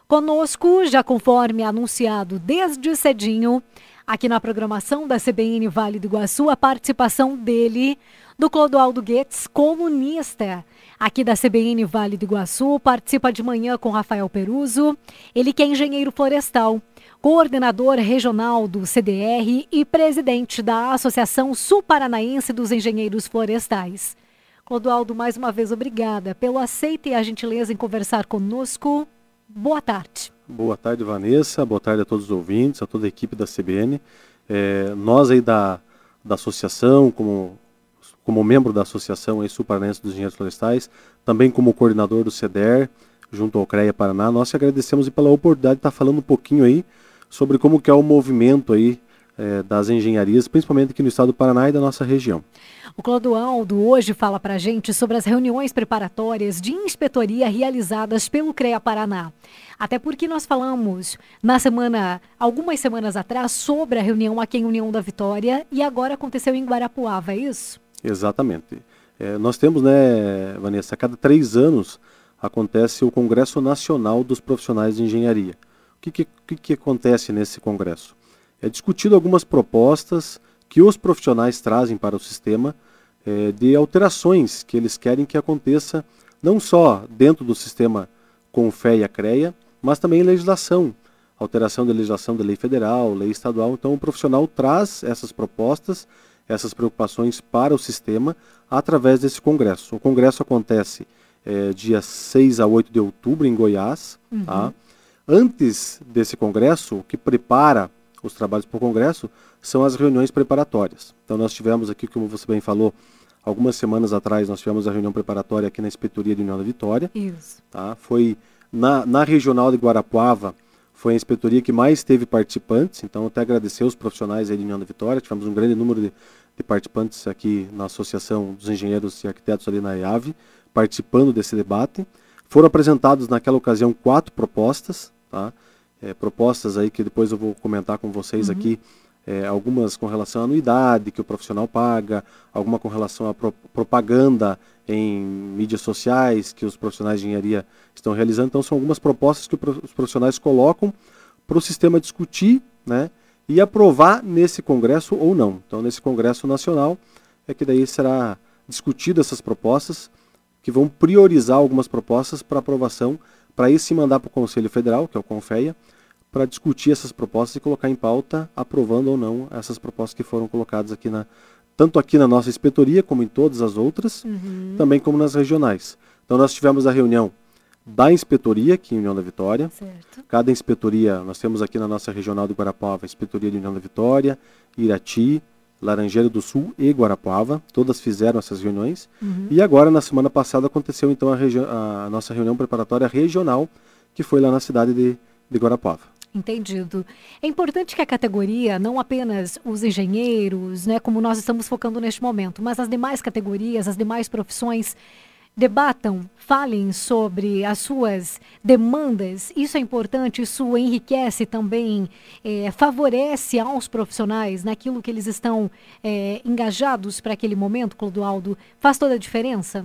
Conosco, já conforme anunciado desde cedinho, aqui na programação da CBN Vale do Iguaçu, a participação dele, do Clodoaldo Goetz, colunista aqui da CBN Vale do Iguaçu, participa de manhã com Rafael Peruso, ele que é engenheiro florestal, coordenador regional do CDR e presidente da Associação Sul-Paranaense dos Engenheiros Florestais. Clodoaldo, mais uma vez, obrigada pelo aceite e a gentileza em conversar conosco. Boa tarde. Boa tarde, Vanessa. Boa tarde a todos os ouvintes, a toda a equipe da CBN. Nós aí da associação, como membro da Associação Sul-Paranaense dos Engenheiros Florestais, também como coordenador do CDR, junto ao CREA Paraná, nós te agradecemos pela oportunidade de estar falando um pouquinho aí sobre como que é o movimento aí das engenharias, principalmente aqui no estado do Paraná e da nossa região. O Clodoaldo hoje fala para a gente sobre as reuniões preparatórias de inspetoria realizadas pelo CREA Paraná. Até porque nós falamos algumas semanas atrás, sobre a reunião aqui em União da Vitória e agora aconteceu em Guarapuava, é isso? Exatamente. Nós temos, Vanessa, a cada 3 anos acontece o Congresso Nacional dos Profissionais de Engenharia. O que acontece nesse congresso? É discutido algumas propostas que os profissionais trazem para o sistema de alterações que eles querem que aconteça não só dentro do sistema CONFEA-CREA, mas também em legislação, alteração da legislação da lei federal, lei estadual. Então o profissional traz essas propostas, essas preocupações para o sistema através desse congresso. O congresso acontece dia 6 a 8 de outubro em Goiás. Uhum. Tá? Antes desse congresso, o que prepara os trabalhos para o congresso são as reuniões preparatórias. Então nós tivemos aqui, como você bem falou, algumas semanas atrás nós tivemos a reunião preparatória aqui na Inspetoria de União da Vitória. Isso. Tá? Foi na regional de Guarapuava, foi a inspetoria que mais teve participantes, então até agradecer os profissionais aí de União da Vitória, tivemos um grande número de participantes aqui na Associação dos Engenheiros e Arquitetos ali na EAV, participando desse debate. Foram apresentados naquela ocasião 4 propostas, tá? Propostas aí que depois eu vou comentar com vocês aqui, algumas com relação à anuidade que o profissional paga, alguma com relação à propaganda em mídias sociais que os profissionais de engenharia estão realizando. Então são algumas propostas que os profissionais colocam para o sistema discutir, né, e aprovar nesse congresso ou não. Então nesse congresso nacional é que daí será discutido essas propostas, que vão priorizar algumas propostas para aprovação, para aí se mandar para o Conselho Federal, que é o CONFEA, para discutir essas propostas e colocar em pauta, aprovando ou não essas propostas que foram colocadas aqui tanto aqui na nossa inspetoria, como em todas as outras, também como nas regionais. Então nós tivemos a reunião da inspetoria aqui em União da Vitória. Certo. Cada inspetoria, nós temos aqui na nossa regional de Guarapuava, a inspetoria de União da Vitória, Irati, Laranjeira do Sul e Guarapuava, todas fizeram essas reuniões. E agora, na semana passada, aconteceu então a nossa reunião preparatória regional, que foi lá na cidade de Guarapuava. Entendido. É importante que a categoria, não apenas os engenheiros, né, como nós estamos focando neste momento, mas as demais categorias, as demais profissões, debatam, falem sobre as suas demandas. Isso é importante, isso enriquece também, favorece aos profissionais naquilo que eles estão engajados para aquele momento, Clodoaldo. Faz toda a diferença?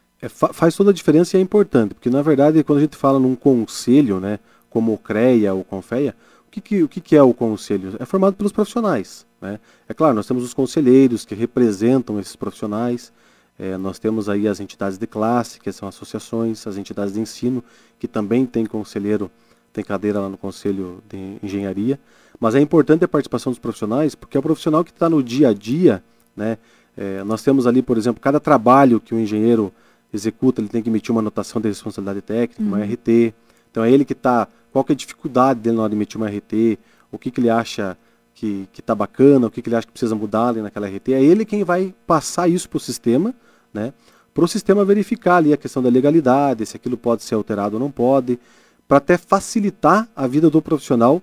Faz toda a diferença e é importante, porque na verdade quando a gente fala num conselho, né, como o CREA ou o CONFEA, o que é o conselho? É formado pelos profissionais, né? É claro, nós temos os conselheiros que representam esses profissionais, nós temos aí as entidades de classe, que são associações, as entidades de ensino, que também tem conselheiro, tem cadeira lá no Conselho de Engenharia, mas é importante a participação dos profissionais, porque é o profissional que está no dia a dia, né? Nós temos ali, por exemplo, cada trabalho que o engenheiro executa, ele tem que emitir uma anotação de responsabilidade técnica, uma RT, então é ele que está, qual que é a dificuldade dele na hora de emitir uma RT, o que ele acha que está bacana, o que ele acha que precisa mudar ali naquela RT, é ele quem vai passar isso para o sistema, né, para o sistema verificar ali a questão da legalidade, se aquilo pode ser alterado ou não pode, para até facilitar a vida do profissional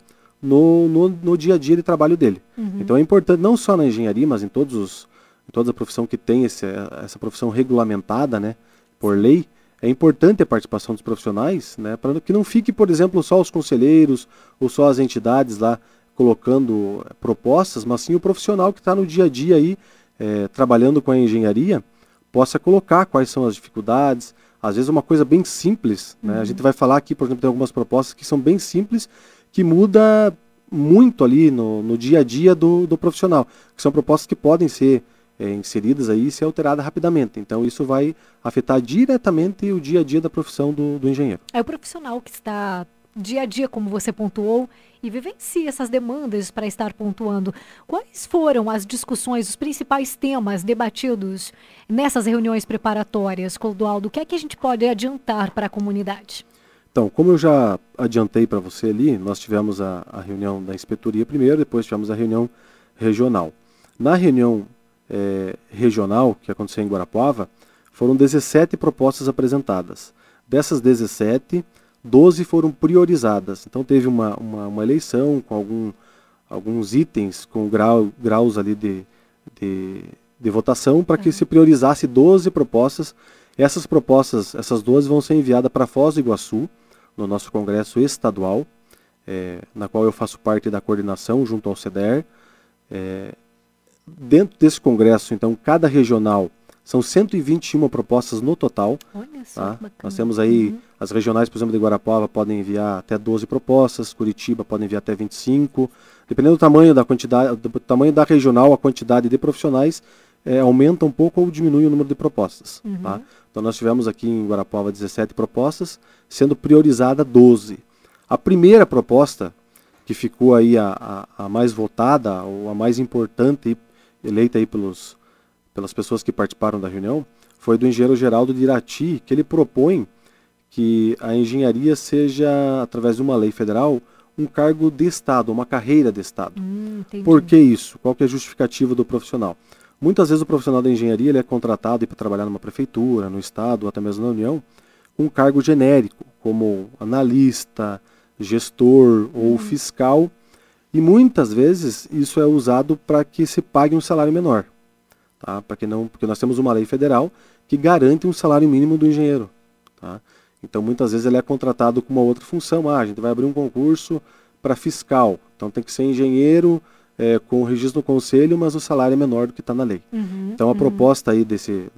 no dia a dia de trabalho dele. Então é importante, não só na engenharia, mas em toda a profissão que tem essa profissão regulamentada, né, por lei, é importante a participação dos profissionais, né, para que não fique, por exemplo, só os conselheiros ou só as entidades lá colocando propostas, mas sim o profissional que está no dia a dia aí, trabalhando com a engenharia, possa colocar quais são as dificuldades, Às vezes é uma coisa bem simples, né? A gente vai falar aqui, por exemplo, tem algumas propostas que são bem simples, que muda muito ali no dia a dia do profissional, que são propostas que podem ser inseridas aí e ser alteradas rapidamente. Então isso vai afetar diretamente o dia a dia da profissão do engenheiro. É o profissional que está dia a dia, como você pontuou, e vivencia essas demandas para estar pontuando. Quais foram as discussões, os principais temas debatidos nessas reuniões preparatórias, Clodoaldo? O que é que a gente pode adiantar para a comunidade? Então, como eu já adiantei para você ali, nós tivemos a reunião da inspetoria primeiro, depois tivemos a reunião regional. Na reunião regional, que aconteceu em Guarapuava, foram 17 propostas apresentadas. Dessas 17, 12 foram priorizadas. Então teve uma eleição com alguns itens, com graus ali de votação, para que se priorizasse 12 propostas. Essas propostas, essas 12 vão ser enviadas para Foz do Iguaçu, no nosso congresso estadual, na qual eu faço parte da coordenação junto ao CEDER. Dentro desse congresso, então, cada regional, são 121 propostas no total. Olha só, tá? bacana. Nós temos aí, as regionais, por exemplo, de Guarapuava podem enviar até 12 propostas, Curitiba pode enviar até 25. Dependendo do tamanho da quantidade, do tamanho da regional, a quantidade de profissionais aumenta um pouco ou diminui o número de propostas. Tá? Então nós tivemos aqui em Guarapuava 17 propostas, sendo priorizada 12. A primeira proposta, que ficou aí a mais votada, ou a mais importante, eleita aí pelas pessoas que participaram da reunião, foi do engenheiro Geraldo de Irati, que ele propõe que a engenharia seja, através de uma lei federal, um cargo de Estado, uma carreira de Estado. Por que isso? Qual que é a justificativa do profissional? Muitas vezes o profissional da engenharia ele é contratado para trabalhar numa prefeitura, no Estado, ou até mesmo na União, com um cargo genérico, como analista, gestor ou fiscal, e muitas vezes isso é usado para que se pague um salário menor. Tá? Porque nós temos uma lei federal que garante um salário mínimo do engenheiro. Tá? Então muitas vezes ele é contratado com uma outra função. A gente vai abrir um concurso para fiscal, então tem que ser engenheiro com registro no conselho, mas o salário é menor do que está na lei. Então a proposta aí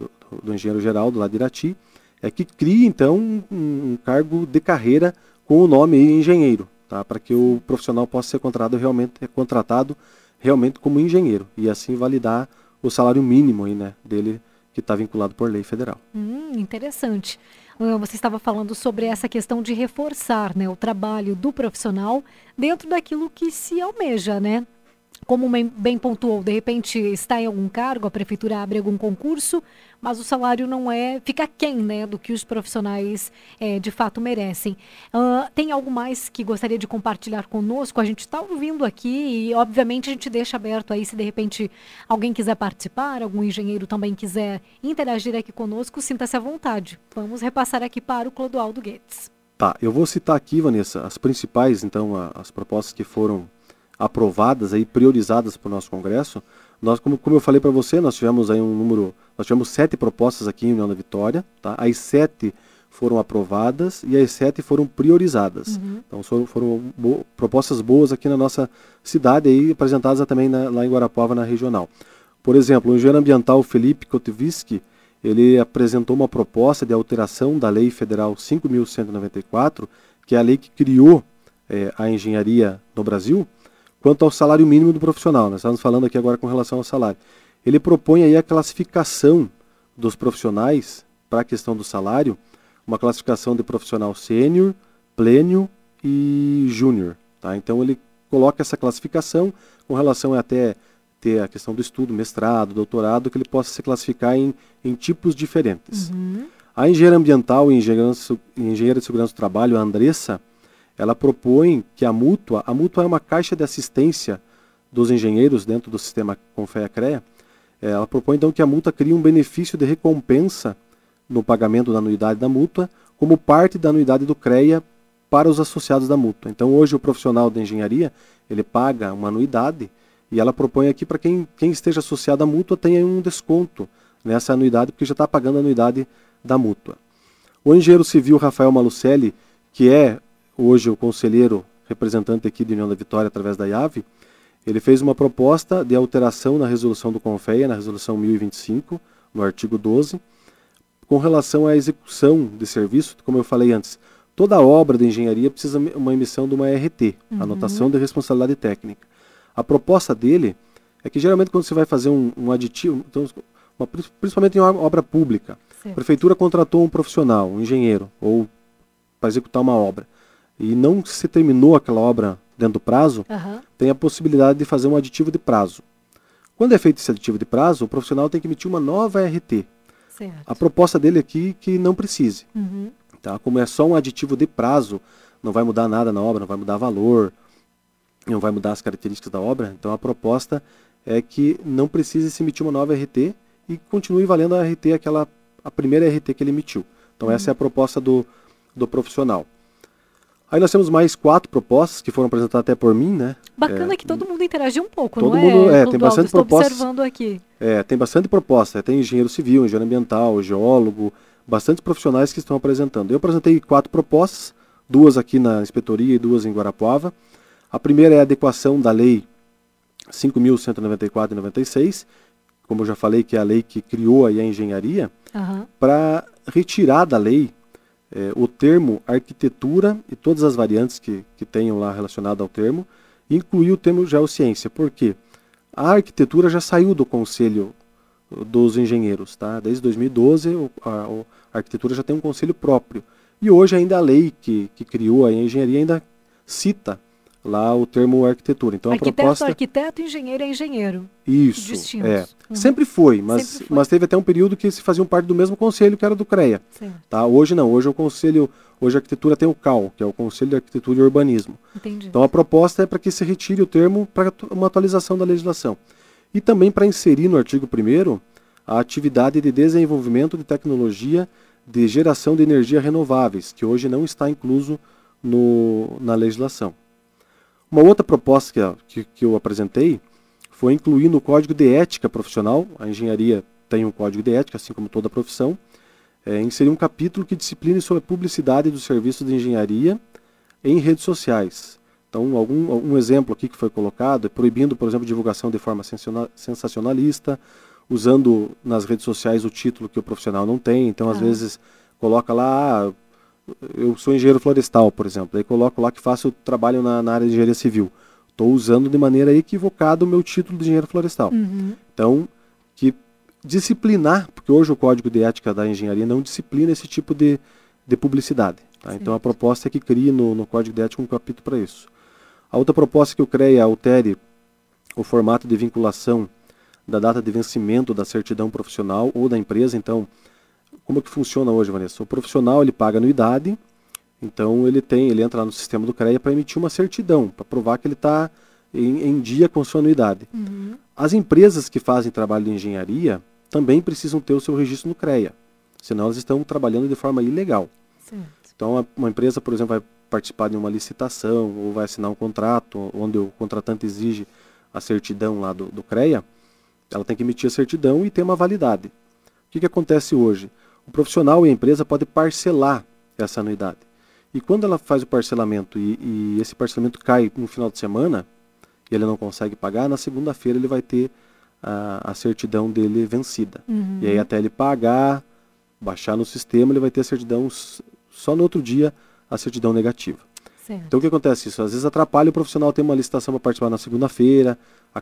do engenheiro Geraldo lá de Irati é que crie então um cargo de carreira com o nome aí, engenheiro, tá? Para que o profissional possa ser contratado realmente como engenheiro e assim validar o salário mínimo aí, né, dele, que está vinculado por lei federal. Interessante. Você estava falando sobre essa questão de reforçar, né, o trabalho do profissional dentro daquilo que se almeja, né? Como bem pontuou, de repente está em algum cargo, a prefeitura abre algum concurso, mas o salário não fica aquém, né, do que os profissionais de fato merecem. Tem algo mais que gostaria de compartilhar conosco? A gente está ouvindo aqui e obviamente a gente deixa aberto aí se de repente alguém quiser participar, algum engenheiro também quiser interagir aqui conosco, sinta-se à vontade. Vamos repassar aqui para o Clodoaldo Guedes. Tá, eu vou citar aqui, Vanessa, as principais, então, as propostas que foram aprovadas aí, priorizadas para o nosso congresso. Nós, como eu falei para você, nós tivemos aí nós tivemos 7 propostas aqui em União da Vitória, tá? As 7 foram aprovadas e as 7 foram priorizadas. Então foram propostas boas aqui na nossa cidade aí, apresentadas também lá em Guarapuava, na regional. Por exemplo, o engenheiro ambiental Felipe Kotoviski, ele apresentou uma proposta de alteração da Lei Federal 5.194, que é a lei que criou a engenharia no Brasil, quanto ao salário mínimo do profissional. Nós estamos falando aqui agora com relação ao salário. Ele propõe aí a classificação dos profissionais para a questão do salário, uma classificação de profissional sênior, plênio e júnior. Tá? Então ele coloca essa classificação com relação a até ter a questão do estudo, mestrado, doutorado, que ele possa se classificar em tipos diferentes. A engenheira ambiental e engenheira de segurança do trabalho, a Andressa, ela propõe que a mútua é uma caixa de assistência dos engenheiros dentro do sistema Confea-CREA. Ela propõe então que a mútua crie um benefício de recompensa no pagamento da anuidade da mútua, como parte da anuidade do CREA para os associados da mútua. Então hoje o profissional de engenharia, ele paga uma anuidade e ela propõe aqui para quem esteja associado à mútua tenha um desconto nessa anuidade, porque já está pagando a anuidade da mútua. O engenheiro civil Rafael Malucelli, que é hoje o conselheiro representante aqui de União da Vitória através da IAV, ele fez uma proposta de alteração na resolução do CONFEA, na resolução 1025, no artigo 12, com relação à execução de serviço, como eu falei antes, toda obra de engenharia precisa uma emissão de uma ART, anotação de responsabilidade técnica. A proposta dele é que geralmente quando você vai fazer um aditivo, então, principalmente em obra pública, a prefeitura contratou um profissional, um engenheiro, ou para executar uma obra, e não se terminou aquela obra dentro do prazo, tem a possibilidade de fazer um aditivo de prazo. Quando é feito esse aditivo de prazo, o profissional tem que emitir uma nova ART. Certo. A proposta dele aqui é que não precise. Tá? Como é só um aditivo de prazo, não vai mudar nada na obra, não vai mudar valor, não vai mudar as características da obra. Então a proposta é que não precise se emitir uma nova RT e continue valendo a RT, a primeira RT que ele emitiu. Então essa é a proposta do profissional. Aí nós temos mais 4 propostas que foram apresentadas até por mim, né? Bacana que todo mundo interagiu um pouco, todo não mundo, é? Tem bastante proposta. Estou observando aqui. Tem bastante proposta. Tem engenheiro civil, engenheiro ambiental, geólogo, bastantes profissionais que estão apresentando. Eu apresentei 4 propostas, 2 aqui na inspetoria e 2 em Guarapuava. A primeira é a adequação da lei 5.194 de 96, como eu já falei, que é a lei que criou aí a engenharia, para retirar da lei o termo arquitetura e todas as variantes que tenham lá relacionado ao termo, e incluir o termo geociência. Por quê? A arquitetura já saiu do Conselho dos Engenheiros, tá? Desde 2012 a arquitetura já tem um conselho próprio. E hoje ainda a lei que criou a engenharia ainda cita lá o termo arquitetura. Então arquiteto, a proposta... arquiteto, engenheiro é engenheiro. Isso, distintos. Sempre foi, mas teve até um período que se faziam parte do mesmo conselho, que era do CREA. Tá? Hoje não, hoje hoje a arquitetura tem o CAL, que é o Conselho de Arquitetura e Urbanismo. Entendi. Então a proposta é para que se retire o termo para uma atualização da legislação. E também para inserir no artigo 1º a atividade de desenvolvimento de tecnologia de geração de energia renováveis, que hoje não está incluso na legislação. Uma outra proposta que eu apresentei foi incluir no Código de Ética Profissional, a engenharia tem um Código de Ética, assim como toda profissão, inserir um capítulo que discipline sobre a publicidade dos serviços de engenharia em redes sociais. Então, um exemplo aqui que foi colocado é proibindo, por exemplo, divulgação de forma sensacionalista, usando nas redes sociais o título que o profissional não tem. Então, às vezes, coloca lá, eu sou engenheiro florestal, por exemplo, aí coloco lá que faço trabalho na área de engenharia civil. Estou usando de maneira equivocada o meu título de engenheiro florestal. Então, que disciplinar, porque hoje o Código de Ética da Engenharia não disciplina esse tipo de publicidade. Tá? Então, a proposta é que crie no Código de Ética um capítulo para isso. A outra proposta é que o CREA altere o formato de vinculação da data de vencimento da certidão profissional ou da empresa. Então, como que funciona hoje, Vanessa? O profissional ele paga anuidade, então ele entra lá no sistema do CREA para emitir uma certidão, para provar que ele está em dia com sua anuidade. As empresas que fazem trabalho de engenharia também precisam ter o seu registro no CREA, senão elas estão trabalhando de forma ilegal. Então, uma empresa, por exemplo, vai participar de uma licitação ou vai assinar um contrato onde o contratante exige a certidão lá do CREA, ela tem que emitir a certidão e ter uma validade. O que acontece hoje? O profissional e a empresa podem parcelar essa anuidade. E quando ela faz o parcelamento e esse parcelamento cai no final de semana e ele não consegue pagar, na segunda-feira ele vai ter a certidão dele vencida. E aí até ele pagar, baixar no sistema, ele vai ter a certidão só no outro dia, a certidão negativa. Então o que acontece isso? Às vezes atrapalha o profissional ter uma licitação para participar na segunda-feira,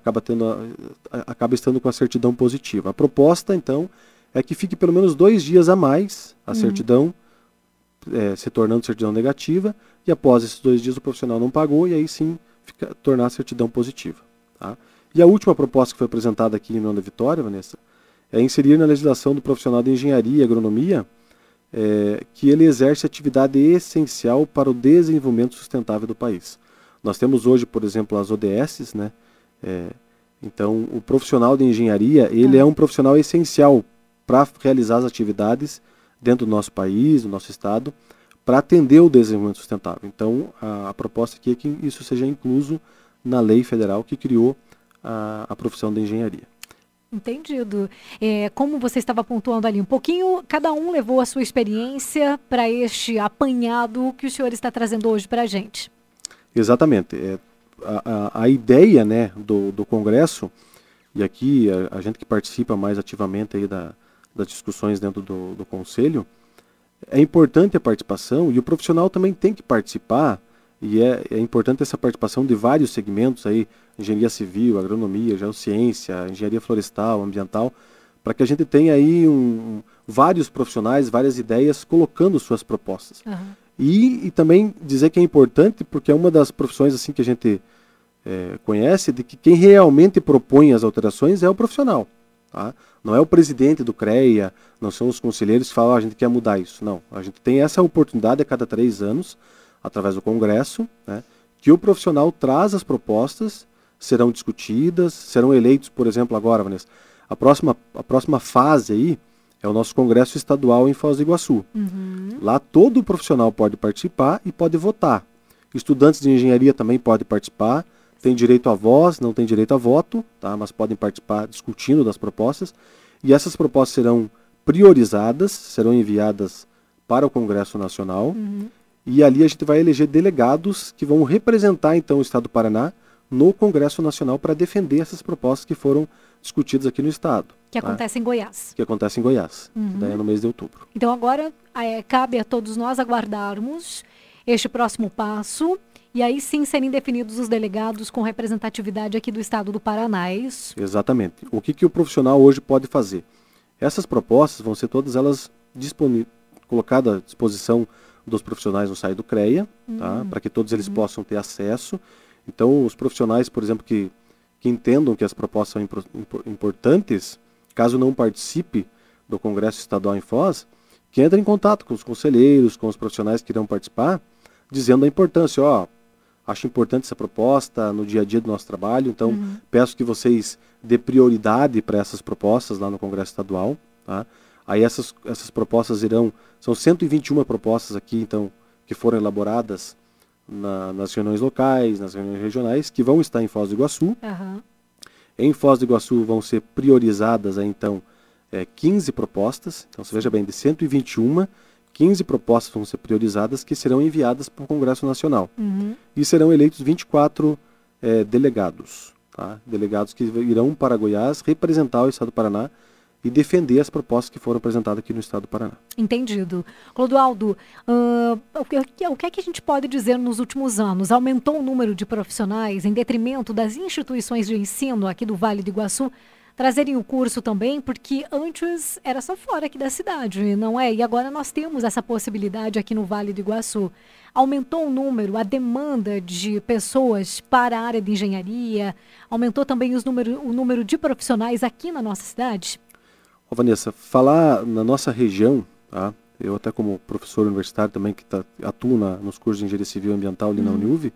acaba estando com a certidão positiva. A proposta, então, é que fique pelo menos 2 dias a mais a certidão, se tornando certidão negativa, e após esses 2 dias o profissional não pagou, e aí sim tornar a certidão positiva. Tá? E a última proposta que foi apresentada aqui em União da Vitória, Vanessa, é inserir na legislação do profissional de engenharia e agronomia que ele exerce atividade essencial para o desenvolvimento sustentável do país. Nós temos hoje, por exemplo, as ODSs, né? Então, o profissional de engenharia, ele é um profissional essencial para realizar as atividades dentro do nosso país, do nosso estado, para atender o desenvolvimento sustentável. Então, a proposta aqui é que isso seja incluso na lei federal que criou a profissão de engenharia. Entendido. Como você estava pontuando ali um pouquinho, cada um levou a sua experiência para este apanhado que o senhor está trazendo hoje para a gente. Exatamente. A ideia, né, do Congresso, e aqui a gente que participa mais ativamente aí das discussões dentro do conselho, é importante a participação, e o profissional também tem que participar, e é importante essa participação de vários segmentos, aí, engenharia civil, agronomia, geociência, engenharia florestal, ambiental, para que a gente tenha aí vários profissionais, várias ideias colocando suas propostas. Uhum. E também dizer que é importante, porque é uma das profissões assim que a gente conhece, de que quem realmente propõe as alterações é o profissional. Tá? Não é o presidente do CREA, não são os conselheiros que falam, a gente quer mudar isso. Não, a gente tem essa oportunidade a cada 3 anos, através do Congresso, né, que o profissional traz as propostas, serão discutidas, serão eleitos, por exemplo, agora, Vanessa, a próxima fase aí é o nosso Congresso Estadual em Foz do Iguaçu. Uhum. Lá todo profissional pode participar e pode votar. Estudantes de engenharia também podem participar, tem direito à voz, não tem direito a voto, tá? Mas podem participar discutindo das propostas. E essas propostas serão priorizadas, serão enviadas para o Congresso Nacional. Uhum. E ali a gente vai eleger delegados que vão representar então o Estado do Paraná no Congresso Nacional para defender essas propostas que foram discutidas aqui no Estado. Que acontece em Goiás. Que acontece em Goiás, Uhum. daí é no mês de outubro. Então agora cabe a todos nós aguardarmos este próximo passo e aí sim serem definidos os delegados com representatividade aqui do Estado do Paraná, é isso? Exatamente. O que o profissional hoje pode fazer? Essas propostas vão ser todas elas colocadas à disposição dos profissionais no site do CREA, tá? Para que todos eles possam ter acesso. Então, os profissionais, por exemplo, que entendam que as propostas são importantes, caso não participe do Congresso Estadual em Foz, que entre em contato com os conselheiros, com os profissionais que irão participar, dizendo a importância, acho importante essa proposta no dia a dia do nosso trabalho, então peço que vocês dê prioridade para essas propostas lá no Congresso Estadual, tá? Aí essas propostas são 121 propostas aqui, então, que foram elaboradas nas reuniões locais, nas reuniões regionais, que vão estar em Foz do Iguaçu. Uhum. Em Foz do Iguaçu vão ser priorizadas, então, 15 propostas. Então, você veja bem, de 121, 15 propostas vão ser priorizadas que serão enviadas para o Congresso Nacional. Uhum. E serão eleitos 24 delegados. Tá? Delegados que irão para Goiás representar o Estado do Paraná e defender as propostas que foram apresentadas aqui no Estado do Paraná. Entendido. Clodoaldo, o que é que a gente pode dizer nos últimos anos? Aumentou o número de profissionais em detrimento das instituições de ensino aqui do Vale do Iguaçu trazerem o curso também, porque antes era só fora aqui da cidade, não é? E agora nós temos essa possibilidade aqui no Vale do Iguaçu. Aumentou o número, a demanda de pessoas para a área de engenharia? Aumentou também o número de profissionais aqui na nossa cidade? Vanessa, falar na nossa região, tá? Eu até como professor universitário também que atuo nos cursos de engenharia civil e ambiental ali na Uniuv,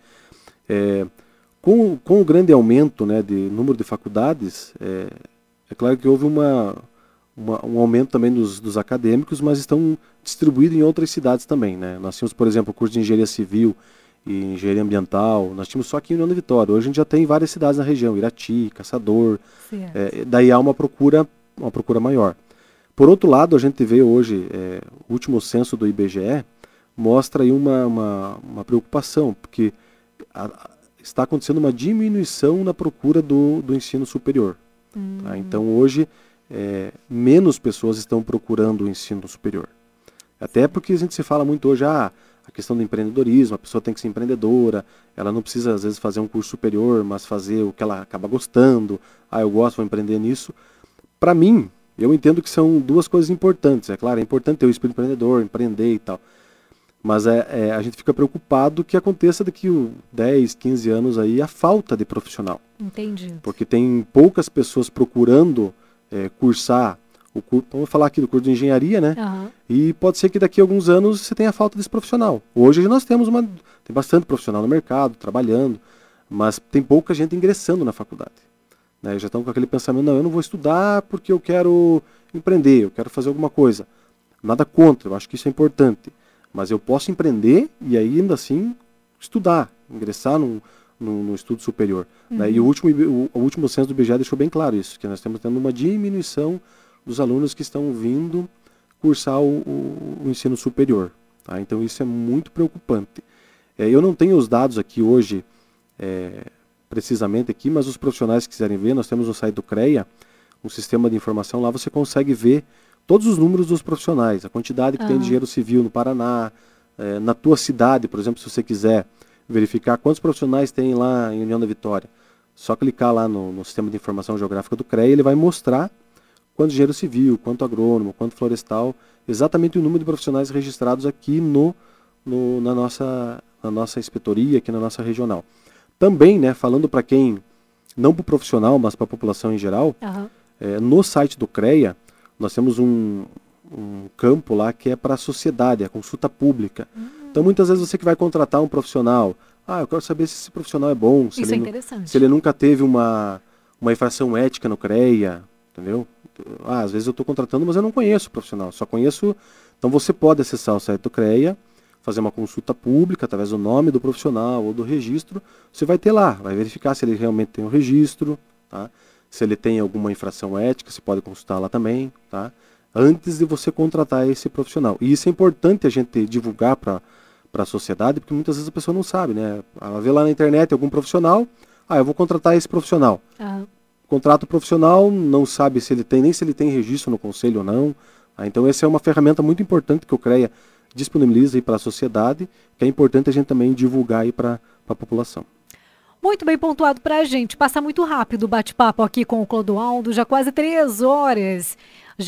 com o grande aumento, né, de número de faculdades, é claro que houve um aumento também dos acadêmicos, mas estão distribuídos em outras cidades também, né? Nós tínhamos, por exemplo, o curso de engenharia civil e engenharia ambiental, nós tínhamos só aqui em União da Vitória. Hoje a gente já tem várias cidades na região, Irati, Caçador, daí há uma procura maior. Por outro lado, a gente vê hoje, o último censo do IBGE mostra aí uma preocupação, porque está acontecendo uma diminuição na procura do ensino superior. Tá? Então hoje, menos pessoas estão procurando o ensino superior. Até porque a gente se fala muito hoje, a questão do empreendedorismo, a pessoa tem que ser empreendedora, ela não precisa às vezes fazer um curso superior, mas fazer o que ela acaba gostando, eu gosto, vou empreender nisso. Para mim, eu entendo que são duas coisas importantes. É claro, é importante ter o espírito empreendedor, empreender e tal. Mas a gente fica preocupado que aconteça daqui 10, 15 anos aí a falta de profissional. Entendi. Porque tem poucas pessoas procurando cursar o curso. Vamos falar aqui do curso de engenharia, né? Uhum. E pode ser que daqui a alguns anos você tenha falta desse profissional. Hoje nós temos tem bastante profissional no mercado, trabalhando, mas tem pouca gente ingressando na faculdade. Né? Já estão com aquele pensamento, não, eu não vou estudar porque eu quero empreender, eu quero fazer alguma coisa. Nada contra, eu acho que isso é importante. Mas eu posso empreender e aí, ainda assim, estudar, ingressar no estudo superior. Né? E o último censo do IBGE deixou bem claro isso, que nós estamos tendo uma diminuição dos alunos que estão vindo cursar o ensino superior. Tá? Então isso é muito preocupante. Eu não tenho os dados aqui hoje, precisamente aqui, mas os profissionais que quiserem ver, nós temos no site do CREA, um sistema de informação, lá você consegue ver todos os números dos profissionais, a quantidade que tem de engenheiro civil no Paraná, na tua cidade, por exemplo, se você quiser verificar quantos profissionais tem lá em União da Vitória. Só clicar lá no Sistema de Informação Geográfica do CREA, ele vai mostrar quanto engenheiro civil, quanto agrônomo, quanto florestal, exatamente o número de profissionais registrados aqui na nossa inspetoria, aqui na nossa regional. Também, né, falando para quem, não para o profissional, mas para a população em geral, no site do CREA, nós temos um campo lá que é para a sociedade, a consulta pública. Então, muitas vezes você que vai contratar um profissional, eu quero saber se esse profissional é bom, se ele nunca teve uma infração ética no CREA, entendeu? Às vezes eu estou contratando, mas eu não conheço o profissional, só conheço... Então você pode acessar o site do CREA, fazer uma consulta pública através do nome do profissional ou do registro, você vai ter lá, vai verificar se ele realmente tem um registro, tá? Se ele tem alguma infração ética, você pode consultar lá também, tá? Antes de você contratar esse profissional. E isso é importante a gente divulgar para a sociedade, porque muitas vezes a pessoa não sabe, né? Ela vê lá na internet algum profissional, eu vou contratar esse profissional. Contrata o profissional, não sabe se ele tem, nem se ele tem registro no conselho ou não. Então essa é uma ferramenta muito importante que o CREA disponibiliza para a sociedade, que é importante a gente também divulgar aí para a população. Muito bem pontuado para a gente. Passa muito rápido o bate-papo aqui com o Clodoaldo, já quase 3 horas.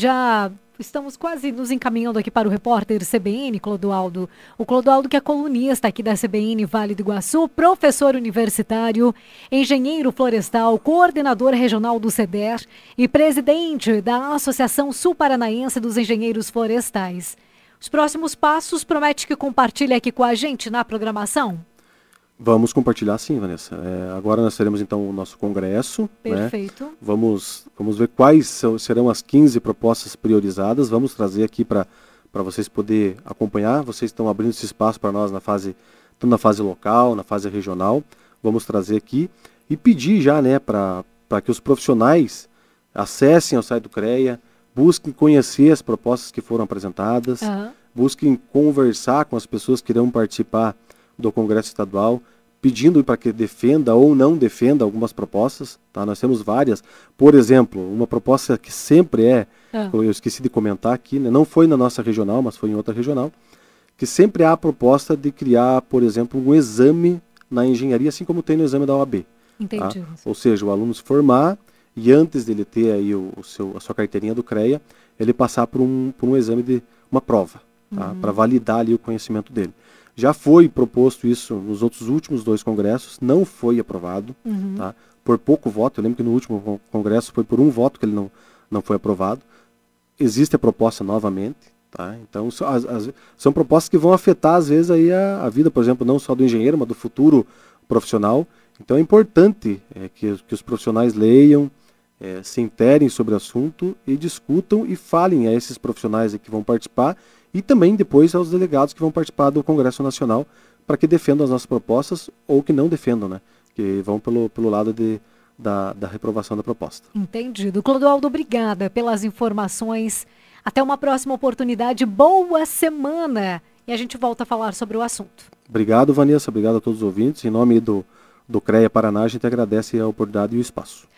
Já estamos quase nos encaminhando aqui para o repórter CBN, Clodoaldo. O Clodoaldo, que é colunista aqui da CBN Vale do Iguaçu, professor universitário, engenheiro florestal, coordenador regional do CEDER e presidente da Associação Sul-Paranaense dos Engenheiros Florestais. Os próximos passos, promete que compartilha aqui com a gente na programação? Vamos compartilhar sim, Vanessa. Agora nós teremos então o nosso congresso. Perfeito. Né? Vamos ver quais serão as 15 propostas priorizadas. Vamos trazer aqui para vocês poderem acompanhar. Vocês estão abrindo esse espaço para nós tanto na fase local, na fase regional. Vamos trazer aqui e pedir já, né, para que os profissionais acessem o site do CREA, busquem conhecer as propostas que foram apresentadas, busquem conversar com as pessoas que irão participar do Congresso Estadual, pedindo para que defenda ou não defenda algumas propostas, tá? Nós temos várias. Por exemplo, uma proposta que sempre eu esqueci de comentar aqui, né? Não foi na nossa regional, mas foi em outra regional, que sempre há a proposta de criar, por exemplo, um exame na engenharia, assim como tem no exame da OAB. Entendi. Tá? Ou seja, o aluno se formar e antes dele ter aí a sua carteirinha do CREA, ele passar por um exame de uma prova, tá? Para validar ali o conhecimento dele. Já foi proposto isso nos últimos 2 congressos, não foi aprovado, tá? Por pouco voto. Eu lembro que no último congresso foi por 1 voto que ele não foi aprovado. Existe a proposta novamente, tá? Então são propostas que vão afetar às vezes aí a vida, por exemplo, não só do engenheiro, mas do futuro profissional. Então é importante que os profissionais leiam, se interem sobre o assunto e discutam e falem a esses profissionais que vão participar e também depois aos delegados que vão participar do Congresso Nacional para que defendam as nossas propostas ou que não defendam, né? Que vão pelo lado da reprovação da proposta. Entendido. Clodoaldo, obrigada pelas informações. Até uma próxima oportunidade. Boa semana! E a gente volta a falar sobre o assunto. Obrigado, Vanessa. Obrigado a todos os ouvintes. Em nome do CREA Paraná, a gente agradece a oportunidade e o espaço.